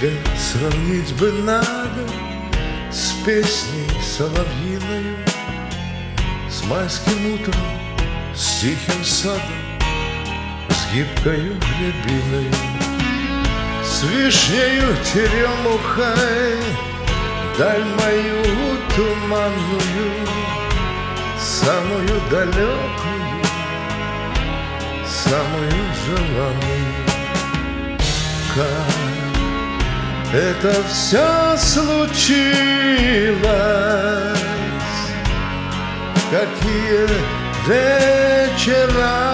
тебя сравнить бы надо с песней соловьиной, с майским утром, с тихим садом, с гибкою рябиной, с вишнею черемухой, даль мою туманную, самую далекую, самую желанную. Как это все случилось, какие вечера.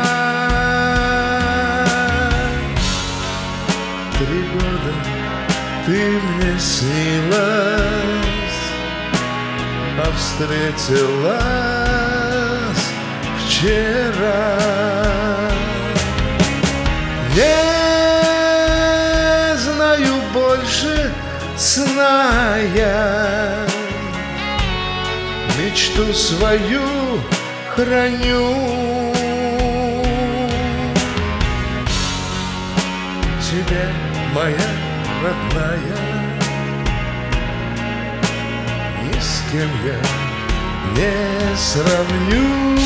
3 года ты мне снилась, а встретилась вчера. Не знаю больше сна я, мечту свою храню. Тебе, моя родная, ни с кем я не сравню.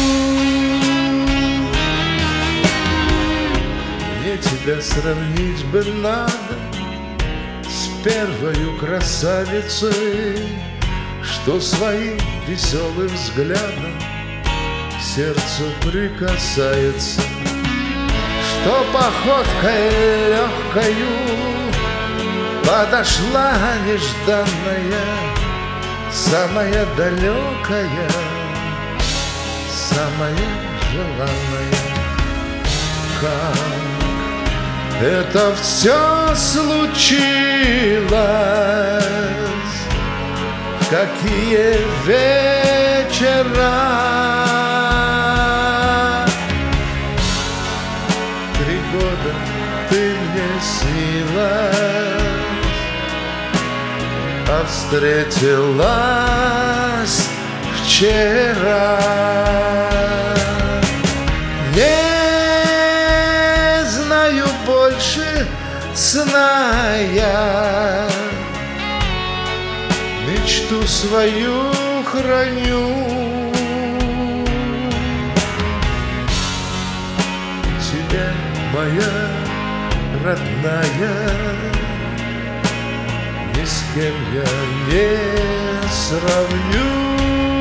Мне тебя сравнить бы надо с первою красавицей, что своим веселым взглядом к сердцу прикасается, что походкой легкою подошла нежданная, самая далекая, самая желанная. Как это все случилось, в какие вечера. 3 года ты мне снилась, а встретилась вчера. Не знаю больше сна я, мечту свою храню. Тебя, моя родная, ни с кем я не сравню.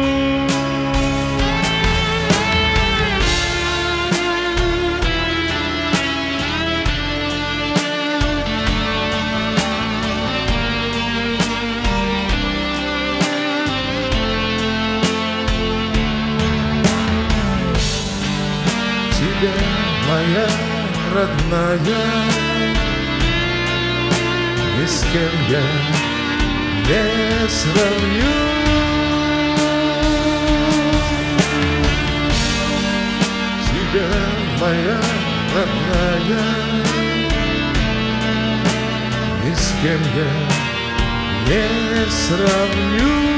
Тебя, моя родная, ни с кем я не сравню. Тебя, моя родная, ни с кем я не сравню.